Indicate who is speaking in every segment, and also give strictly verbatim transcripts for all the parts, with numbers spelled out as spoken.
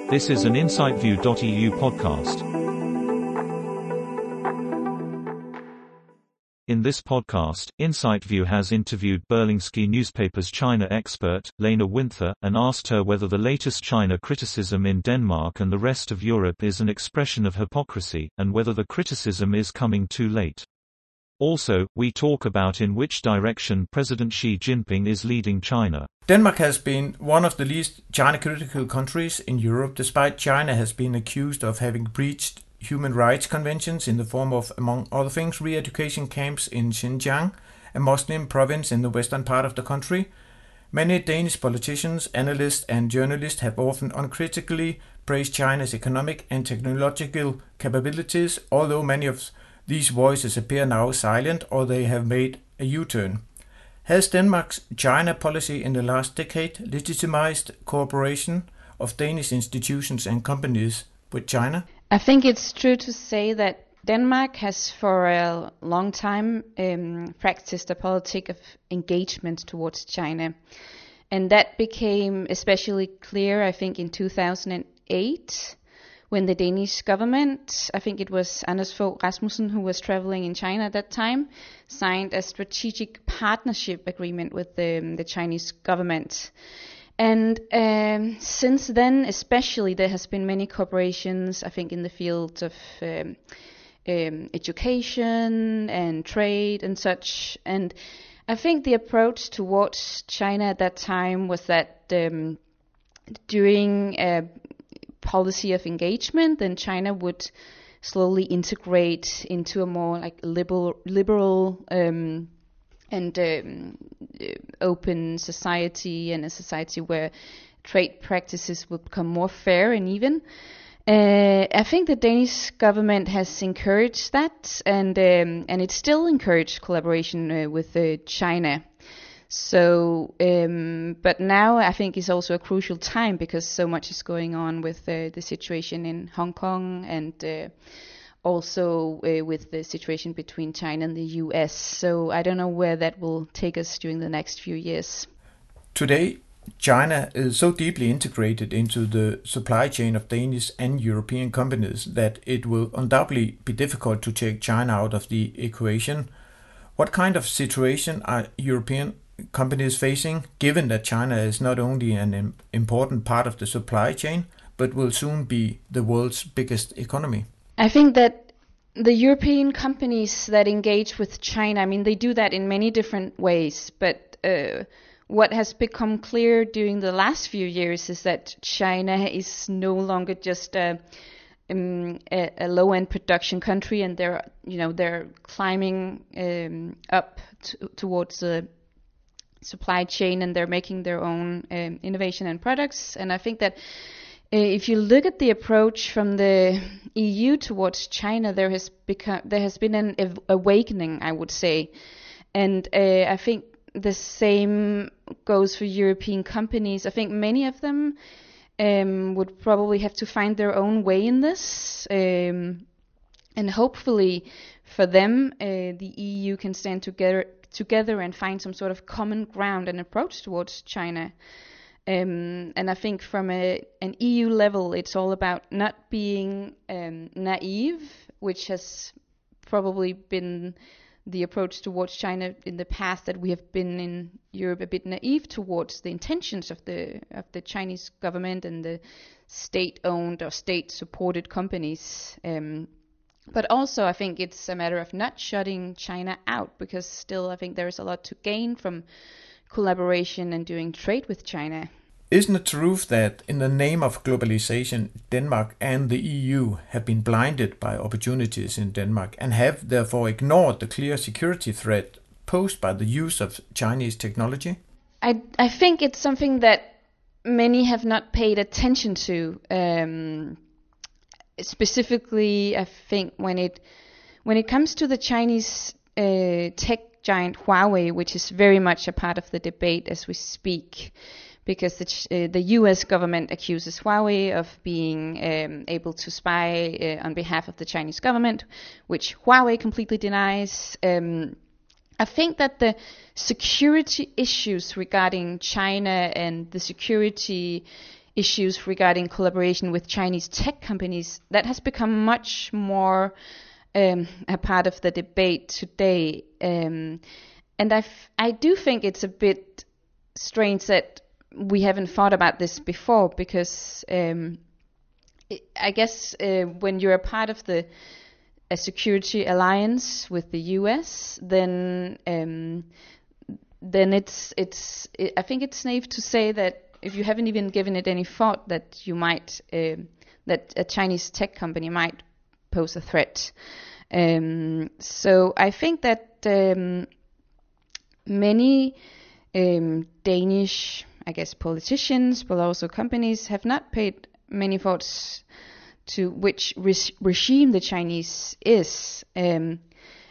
Speaker 1: This is an InsightView dot E U podcast. In this podcast, InsightView has interviewed Berlingske newspaper's China expert, Lena Winther, and asked her whether the latest China criticism in Denmark and the rest of Europe is an expression of hypocrisy, and whether the criticism is coming too late. Also, we talk about in which direction President Xi Jinping is leading China.
Speaker 2: Denmark has been one of the least China-critical countries in Europe, despite China has been accused of having breached human rights conventions in the form of, among other things, re-education camps in Xinjiang, a Muslim province in the western part of the country. Many Danish politicians, analysts and journalists have often uncritically praised China's economic and technological capabilities, although many of these voices appear now silent or they have made a U-turn. Has Denmark's China policy in the last decade legitimized cooperation of Danish institutions and companies with China?
Speaker 3: I think it's true to say that Denmark has for a long time um, practiced a politic of engagement towards China. And that became especially clear, I think, in two thousand eight, when the Danish government, I think it was Anders Fogh Rasmussen who was traveling in China at that time, signed a strategic partnership agreement with the, the Chinese government. And um, since then, especially, there has been many cooperations, I think, in the field of um, um, education and trade and such. And I think the approach towards China at that time was that um, during a policy of engagement, then China would slowly integrate into a more like liberal, liberal um, and um, open society, and a society where trade practices will become more fair and even. Uh, I think the Danish government has encouraged that, and um, and it still encouraged collaboration uh, with uh, China. So, um, but now I think it's also a crucial time because so much is going on with uh, the situation in Hong Kong and uh, also uh, with the situation between China and the U S. So I don't know where that will take us during the next few years.
Speaker 2: Today, China is so deeply integrated into the supply chain of Danish and European companies that it will undoubtedly be difficult to take China out of the equation. What kind of situation are European companies facing, given that China is not only an important part of the supply chain, but will soon be the world's biggest economy?
Speaker 3: I think that the European companies that engage with China, I mean, they do that in many different ways, but uh, what has become clear during the last few years is that China is no longer just a, um, a, a low-end production country, and they're, you know, they're climbing um, up t- towards the supply chain, and they're making their own um, innovation and products. And I think that uh, if you look at the approach from the E U towards China, there has become there has been an ev- awakening, I would say, and uh, I think the same goes for European companies. I think many of them um, would probably have to find their own way in this, um, and hopefully for them, uh, the E U can stand together together and find some sort of common ground and approach towards China. Um, and I think from a, an E U level, it's all about not being um, naive, which has probably been the approach towards China in the past, that we have been in Europe a bit naive towards the intentions of the of the Chinese government and the state-owned or state-supported companies. Um, But also, I think it's a matter of not shutting China out, because still I think there's a lot to gain from collaboration and doing trade with China.
Speaker 2: Isn't it true that in the name of globalization, Denmark and the E U have been blinded by opportunities in Denmark and have therefore ignored the clear security threat posed by the use of Chinese technology?
Speaker 3: I, I think it's something that many have not paid attention to. Um, Specifically, I think when it when it comes to the Chinese uh, tech giant Huawei, which is very much a part of the debate as we speak, because the, uh, the U S government accuses Huawei of being um, able to spy uh, on behalf of the Chinese government, which Huawei completely denies. Um, I think that the security issues regarding China and the security issues regarding collaboration with Chinese tech companies, that has become much more um, a part of the debate today. Um, and I, f- I do think it's a bit strange that we haven't thought about this before, because um, it, I guess uh, when you're a part of the a security alliance with the U S, then um, then it's it's it, I think it's naive to say that if you haven't even given it any thought that you might uh, that a Chinese tech company might pose a threat. Um, so I think that um, many um, Danish, I guess, politicians, but also companies, have not paid many thoughts to which re- regime the Chinese is. Um,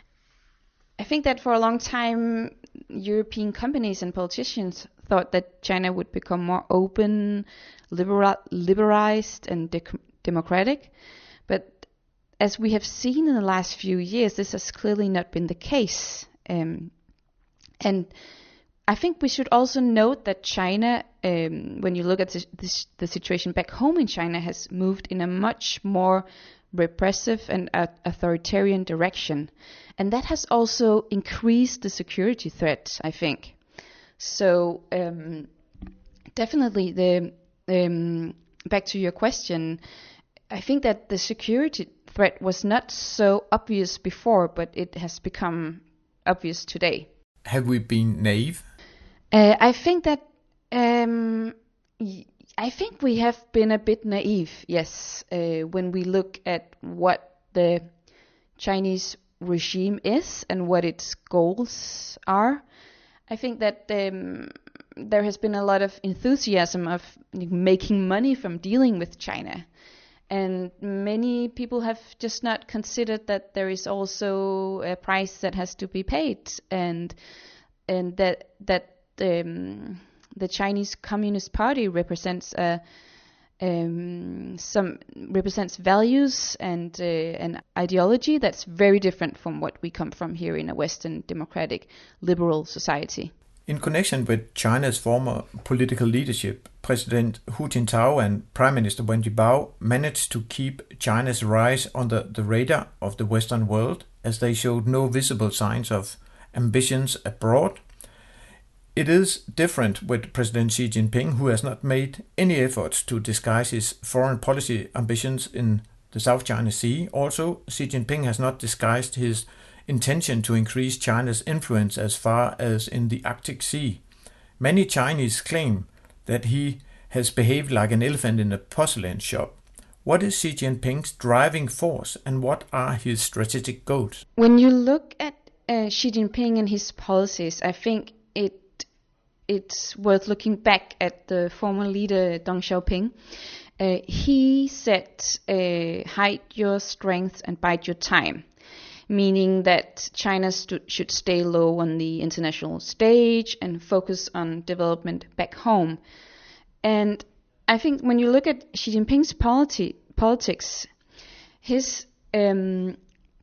Speaker 3: I think that for a long time, European companies and politicians thought that China would become more open, liberal, liberalized, and de- democratic. But as we have seen in the last few years, this has clearly not been the case. Um, and I think we should also note that China, um, when you look at this, this, the situation back home in China, has moved in a much more repressive and uh, authoritarian direction. And that has also increased the security threat, I think. So um, definitely, the um, back to your question, I think that the security threat was not so obvious before, but it has become obvious today.
Speaker 2: Have we been naive?
Speaker 3: Uh, I think that um, y- I think we have been a bit naive, yes, uh, when we look at what the Chinese regime is and what its goals are. I think that um, there has been a lot of enthusiasm of making money from dealing with China. And many people have just not considered that there is also a price that has to be paid, and and that that um, the Chinese Communist Party represents a um, some represents values and uh, an ideology that's very different from what we come from here in a Western democratic liberal society.
Speaker 2: In connection with China's former political leadership, President Hu Jintao and Prime Minister Wen Jiabao managed to keep China's rise under the radar of the Western world, as they showed no visible signs of ambitions abroad. It is different with President Xi Jinping, who has not made any efforts to disguise his foreign policy ambitions in the South China Sea. Also, Xi Jinping has not disguised his intention to increase China's influence as far as in the Arctic Sea. Many Chinese claim that he has behaved like an elephant in a porcelain shop. What is Xi Jinping's driving force, and what are his strategic goals?
Speaker 3: When you look at uh, Xi Jinping and his policies, I think it it's worth looking back at the former leader Deng Xiaoping. Uh, he said, uh, hide your strength and bide your time, meaning that China stu- should stay low on the international stage and focus on development back home. And I think when you look at Xi Jinping's politi- politics, his um,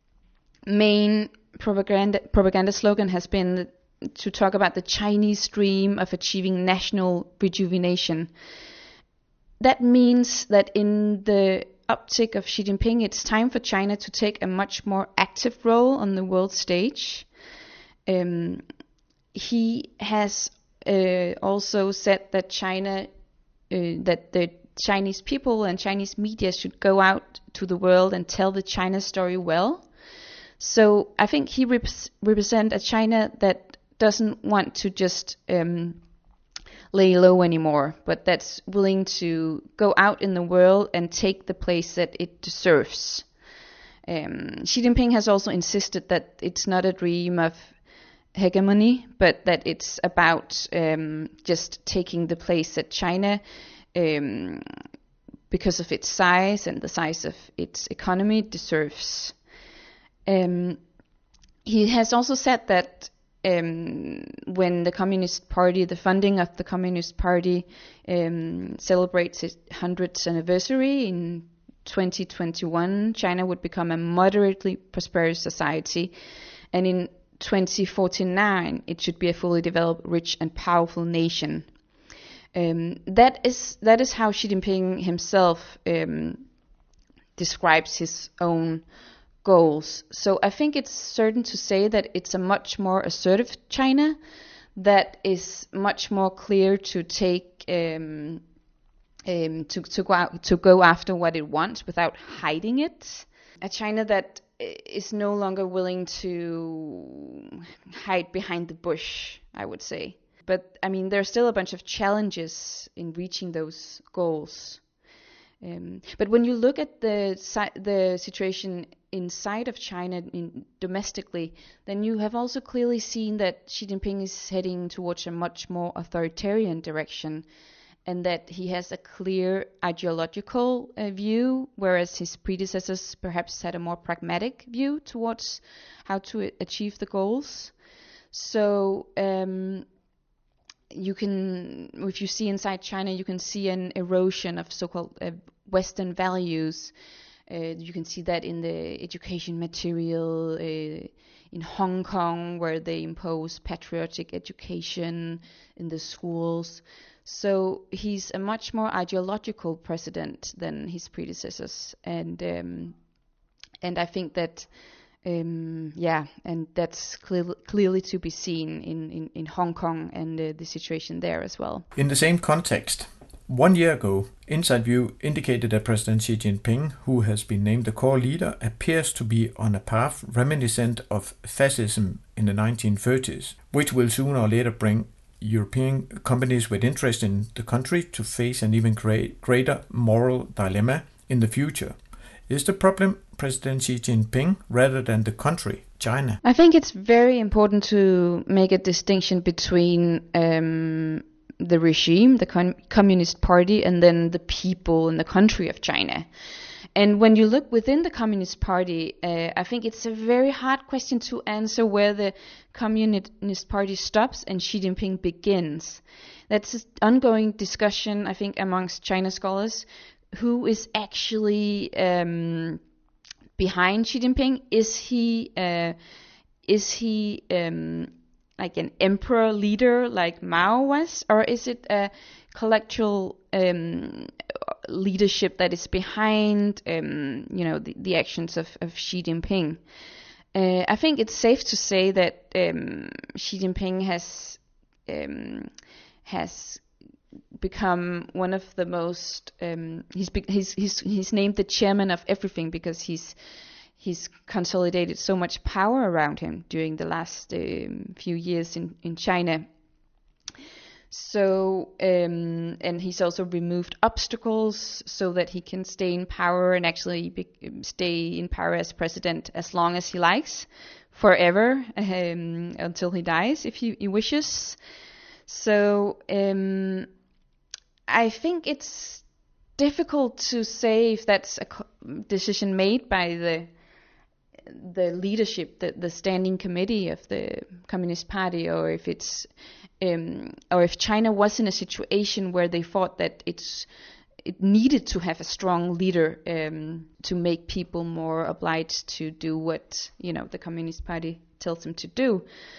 Speaker 3: main propaganda, propaganda slogan has been to talk about the Chinese dream of achieving national rejuvenation. That means that in the optic of Xi Jinping, it's time for China to take a much more active role on the world stage. Um, he has uh, also said that China, uh, that the Chinese people and Chinese media should go out to the world and tell the China story well. So I think he rep- represents a China that doesn't want to just um, lay low anymore, but that's willing to go out in the world and take the place that it deserves. Um, Xi Jinping has also insisted that it's not a dream of hegemony, but that it's about um, just taking the place that China, um, because of its size and the size of its economy, deserves. Um, he has also said that Um, when the Communist Party, the funding of the Communist Party um, celebrates its hundredth anniversary in twenty twenty-one, China would become a moderately prosperous society, and in twenty forty-nine it should be a fully developed, rich and powerful nation. Um, that is that is how Xi Jinping himself um, describes his own goals. So I think it's certain to say that it's a much more assertive China that is much more clear to take um, um, to to go out, to go after what it wants without hiding it. A China that is no longer willing to hide behind the bush, I would say. But I mean, there's still a bunch of challenges in reaching those goals. Um, but when you look at the the situation inside of China in, domestically, then you have also clearly seen that Xi Jinping is heading towards a much more authoritarian direction, and that he has a clear ideological uh, view, whereas his predecessors perhaps had a more pragmatic view towards how to achieve the goals. So um, you can, if you see inside China, you can see an erosion of so-called uh, Western values. Uh, you can see that in the education material uh, in Hong Kong, where they impose patriotic education in the schools. So he's a much more ideological president than his predecessors, and um, and I think that um, yeah, and that's clear, clearly to be seen in, in, in Hong Kong and uh, the situation there as well.
Speaker 2: In the same context, one year ago, Inside View indicated that President Xi Jinping, who has been named the core leader, appears to be on a path reminiscent of fascism in the nineteen thirties, which will sooner or later bring European companies with interest in the country to face an even great, greater moral dilemma in the future. Is the problem President Xi Jinping rather than the country, China?
Speaker 3: I think it's very important to make a distinction between um, the regime, the con- Communist Party, and then the people in the country of China. And when you look within the Communist Party, uh, I think it's a very hard question to answer where the Communist Party stops and Xi Jinping begins. That's an ongoing discussion, I think, amongst China scholars. Who is actually um, behind Xi Jinping? Is he uh, is he um, like an emperor leader like Mao was, or is it a collectual um, leadership that is behind um, you know the, the actions of, of Xi Jinping? Uh, I think it's safe to say that um, Xi Jinping has um, has become one of the most um, he's, he's he's he's named the chairman of everything because he's he's consolidated so much power around him during the last um, few years in in China. So um, and he's also removed obstacles so that he can stay in power and actually be, stay in power as president as long as he likes, forever, um, until he dies if he, he wishes. So um, I think it's difficult to say if that's a decision made by the the leadership, the, the standing committee of the Communist Party, or if it's um, or if China was in a situation where they thought that it's it needed to have a strong leader um, to make people more obliged to do what you know the Communist Party tells them to do.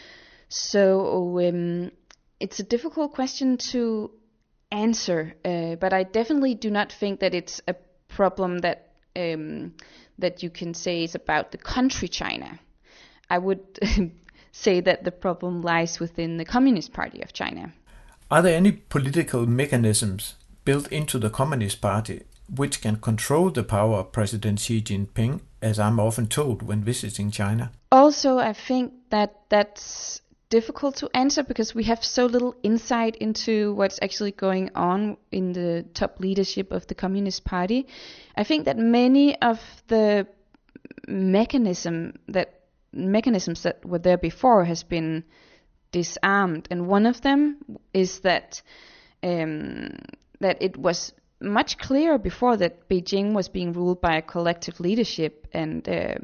Speaker 3: So um, it's a difficult question to answer, uh, but I definitely do not think that it's a problem that um, that you can say is about the country China. I would say that the problem lies within the Communist Party of China.
Speaker 2: Are there any political mechanisms built into the Communist Party which can control the power of President Xi Jinping, as I'm often told when visiting China?
Speaker 3: Also, I think that that's difficult to answer because we have so little insight into what's actually going on in the top leadership of the Communist Party. I think that many of the mechanism that mechanisms that were there before has been disarmed, and one of them is that um, that it was much clearer before that Beijing was being ruled by a collective leadership, and uh,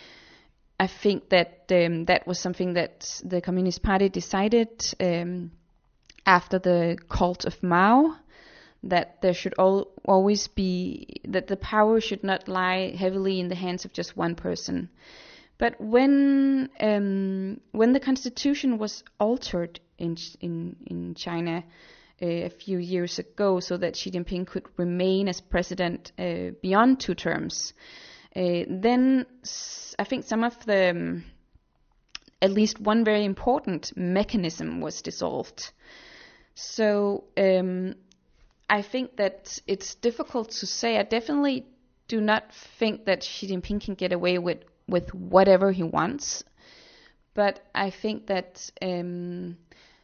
Speaker 3: I think that um, that was something that the Communist Party decided um, after the cult of Mao, that there should al- always be, that the power should not lie heavily in the hands of just one person. But when um, when the constitution was altered in in in China, a few years ago so that Xi Jinping could remain as president uh, beyond two terms. Uh, then I think some of the, um, at least one very important mechanism was dissolved. So um, I think that it's difficult to say. I definitely do not think that Xi Jinping can get away with, with whatever he wants. But I think that um,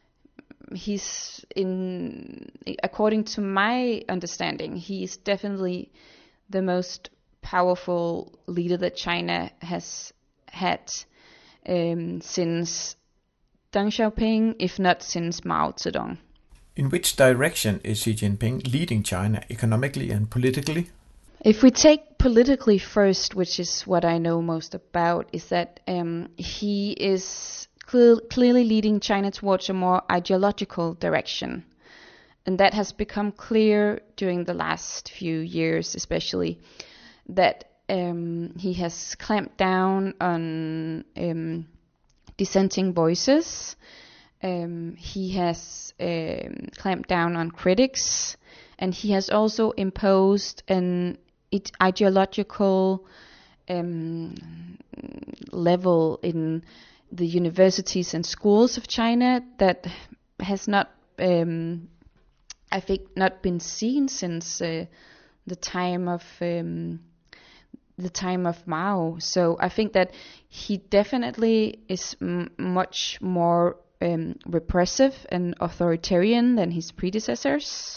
Speaker 3: he's in, according to my understanding, he is definitely the most powerful leader that China has had um, since Deng Xiaoping, if not since Mao Zedong.
Speaker 2: In which direction is Xi Jinping leading China economically and politically?
Speaker 3: If we take politically first, which is what I know most about, is that um, he is clear, clearly leading China towards a more ideological direction. And that has become clear during the last few years, especially, that um, he has clamped down on um, dissenting voices. Um, he has um, clamped down on critics, and he has also imposed an ideological um, level in the universities and schools of China that has not, um, I think, not been seen since uh, the time of um, the time of Mao. So I think that he definitely is m- much more um, repressive and authoritarian than his predecessors.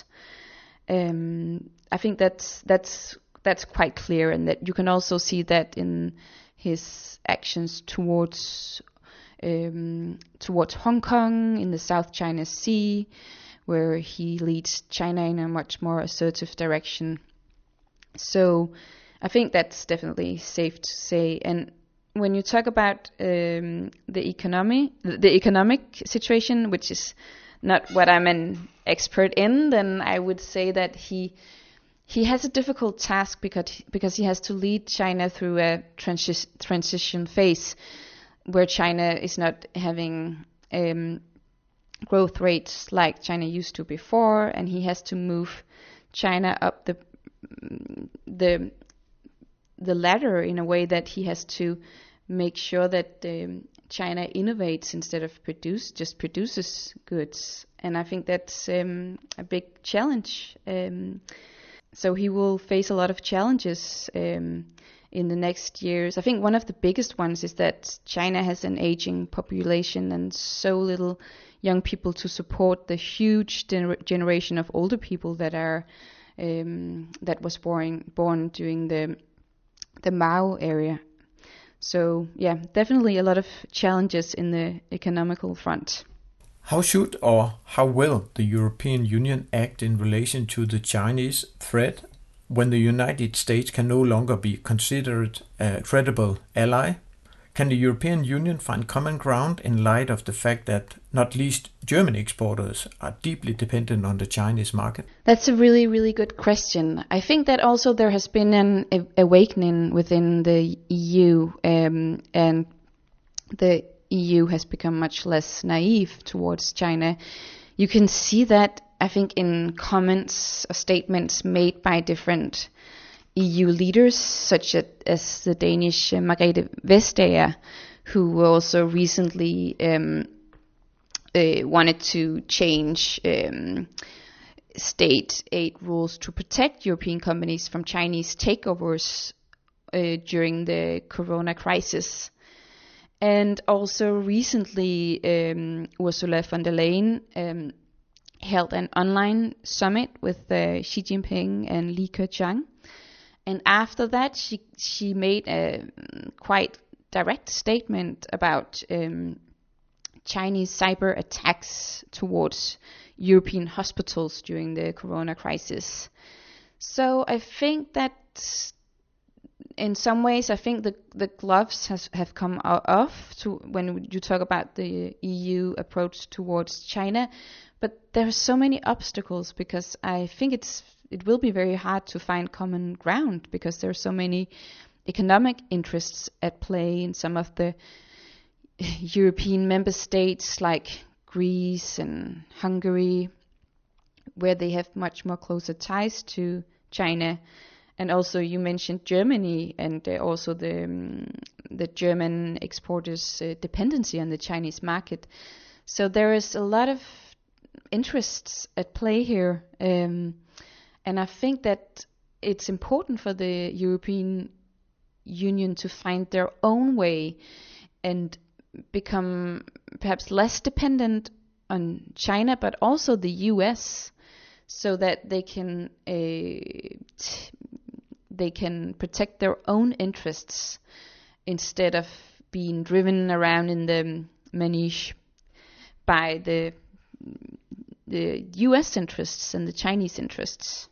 Speaker 3: Um, I think that's that's that's quite clear, and that you can also see that in his actions towards um, towards Hong Kong in the South China Sea, where he leads China in a much more assertive direction. So I think that's definitely safe to say. And when you talk about um, the economy, the economic situation, which is not what I'm an expert in, then I would say that he he has a difficult task because because he has to lead China through a transi- transition phase where China is not having um, growth rates like China used to before, and he has to move China up the the the ladder in a way that he has to make sure that um, China innovates instead of produce just produces goods, and I think that's um, a big challenge. Um, so he will face a lot of challenges um, in the next years. I think one of the biggest ones is that China has an aging population and so little young people to support the huge gener- generation of older people that are um, that was born born during the the Mao era. So yeah, definitely a lot of challenges in the economical front.
Speaker 2: How should or how will the European Union act in relation to the Chinese threat when the United States can no longer be considered a credible ally? Can the European Union find common ground in light of the fact that not least German exporters are deeply dependent on the Chinese market?
Speaker 3: That's a really, really good question. I think that also there has been an a- awakening within the E U, um, and the E U has become much less naive towards China. You can see that, I think, in comments or statements made by different E U leaders, such as the Danish uh, Margrethe Vestager, who also recently um, uh, wanted to change um, state aid rules to protect European companies from Chinese takeovers uh, during the corona crisis. And also recently, um, Ursula von der Leyen um, held an online summit with uh, Xi Jinping and Li Keqiang. And after that, she she made a quite direct statement about um, Chinese cyber attacks towards European hospitals during the corona crisis. So I think that in some ways, I think the the gloves has have come off to when you talk about the E U approach towards China, but there are so many obstacles because I think it's it will be very hard to find common ground because there are so many economic interests at play in some of the European member states like Greece and Hungary. where they have much more closer ties to China. And also you mentioned Germany and uh, also the um, the German exporters' uh, dependency on the Chinese market. So there is a lot of interests at play here. Um, and I think that it's important for the European Union to find their own way and become perhaps less dependent on China, but also the U S, so that they can uh, t- they can protect their own interests instead of being driven around in the manege by the the U S interests and the Chinese interests.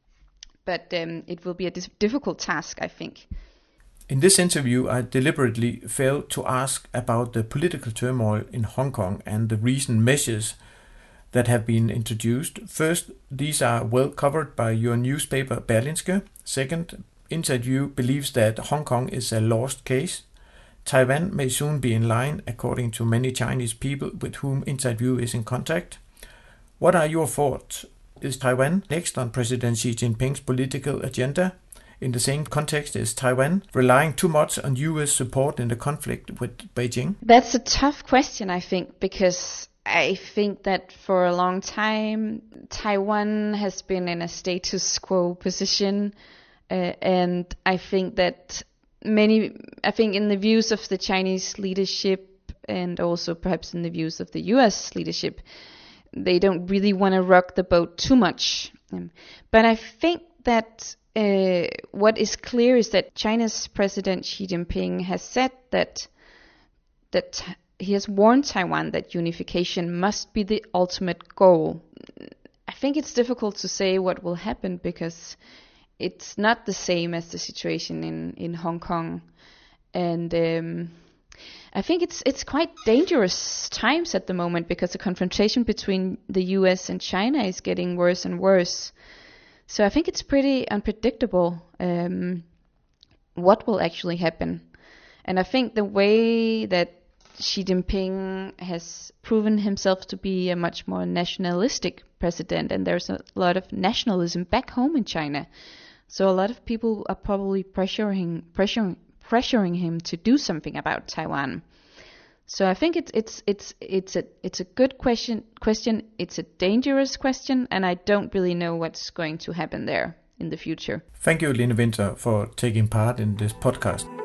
Speaker 3: But um, it will be a dis- difficult task, I think.
Speaker 2: In this interview, I deliberately failed to ask about the political turmoil in Hong Kong and the recent measures that have been introduced. First, these are well covered by your newspaper Berlingske. Second, Inside View believes that Hong Kong is a lost case. Taiwan may soon be in line, according to many Chinese people with whom Inside View is in contact. What are your thoughts? Is Taiwan next on President Xi Jinping's political agenda? In the same context, is Taiwan relying too much on U S support in the conflict with Beijing?
Speaker 3: That's a tough question, I think, because I think that for a long time, Taiwan has been in a status quo position. Uh, and I think that many, I think in the views of the Chinese leadership and also perhaps in the views of the U S leadership, they don't really want to rock the boat too much. Um, but I think that uh, what is clear is that China's President Xi Jinping has said that that he has warned Taiwan that unification must be the ultimate goal. I think it's difficult to say what will happen because it's not the same as the situation in, in Hong Kong. And um, I think it's it's quite dangerous times at the moment because the confrontation between the U S and China is getting worse and worse. So I think it's pretty unpredictable um, what will actually happen. And I think the way that Xi Jinping has proven himself to be a much more nationalistic president, and there's a lot of nationalism back home in China. So a lot of people are probably pressuring pressuring pressuring him to do something about Taiwan. So I think it's it's it's it's a it's a good question question. It's a dangerous question, and I don't really know what's going to happen there in the future.
Speaker 2: Thank you, Lene Winther, for taking part in this podcast.